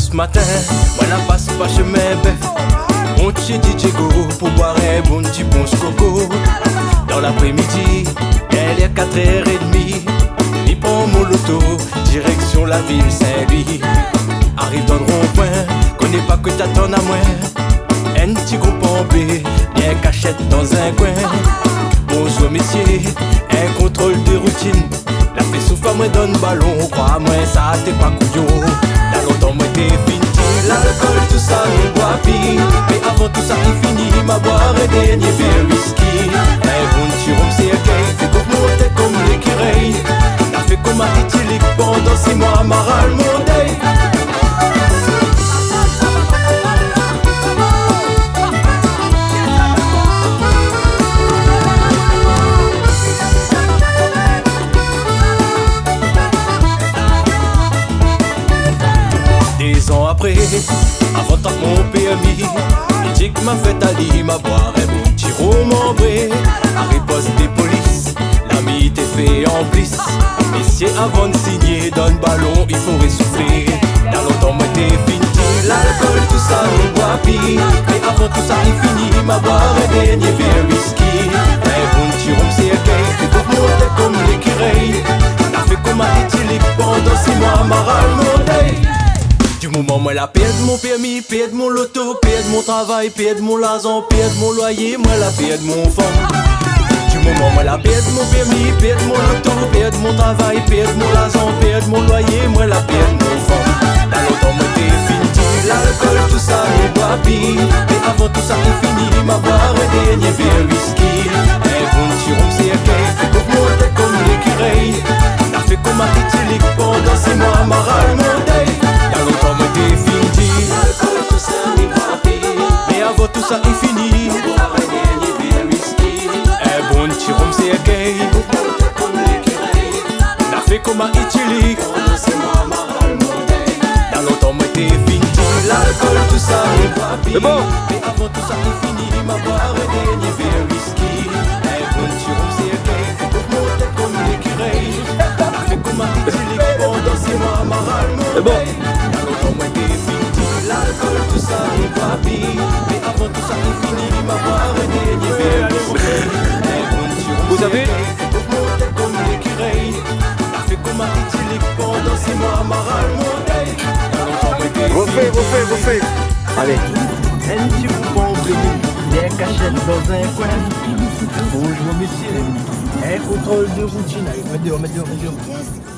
ce matin, moi la passe pas chemin bœuf. On chez DJ Go pour boire un bon petit punch coco. Dans l'après-midi, elle est 4h30. Il prend mon loto, direction la ville Saint-Louis. Arrive dans le rond-point, connais pas que t'attends à moi. Un petit groupe en B, bien cachette dans un coin. Bonjour messieurs, un contrôle de routine. La fait souffle, moi donne ballon, crois-moi ça t'es pas couillon. Là longtemps moi t'es fini, l'alcool tout ça on boit pire. Mais avant tout ça il finit, ma boire et dernier verre whisky. Un bon petit rhum c'est gay, fait qu'on monte comme l'écureuil. La fait comme un éthylique pendant 6 mois, maral mon deuil. Des ans après, avant tant que mon permis, il dit que m'a fait Ali, m'a boire un bon petit rhum en bré. Arrive poste des polices, l'ami t'est fait en bliss. Messieurs avant de signer, donne ballon, il faut essouffler. Dans longtemps moi t'es fini, l'alcool tout ça on boit pire. Mais avant tout ça il finit, m'a boire un dernier verre whisky. Un bon petit rhum c'est gay, fait qu'on monte comme l'écureuil. N'a fait comme un éthylique pendant 6 mois, maral mon deuil. Du moment moi la perte mon permis, perte mon loto, perte mon travail, perte mon l'argent, perte mon loyer, moi la perte mon fond. Du moment moi la perte mon permis, perte mon loto, perte mon travail, perte mon l'argent, perte mon loyer, moi la perte mon fond. Dans longtemps moi t'es fini, l'alcool tout ça on boit pire. Mais avant tout ça il finit, ma boire un dernier verre whisky. Un bon petit rhum c'est gay, fait qu'on monte comme l'écureuil. N'a fait comme un éthylique pendant 6 mois, maral mon deuil. Mais avant tout ça il finit, un bon petit rhum c'est gay. N'a fait comme un éthylique. Dans longtemps moi t'es fini, l'alcool tout ça on boit pire. Mais avant tout ça il finit, ma boire un dernier verre whisky. Un bon petit rhum c'est gay, faut qu'on monte comme l'écureuil. N'a fait comme un éthylique pendant 6 mois, maral mon deuil. Dans longtemps moi t'es fini, l'alcool tout ça on boit pire. Mais avant tout ça il finit, ma boire un dernier verre whisky. Un bon petit rhum Vous savez, faut qu'on monte comme l'écureuil. N'a fait comme un éthylique pendant 6 mois, maral mon deuil. Dans longtemps moi t'es fini. refais. Allez. Un petit groupe en blé, des cachettes dans un coin. Bonjour messieurs, un contrôle de routine. Mets dehors.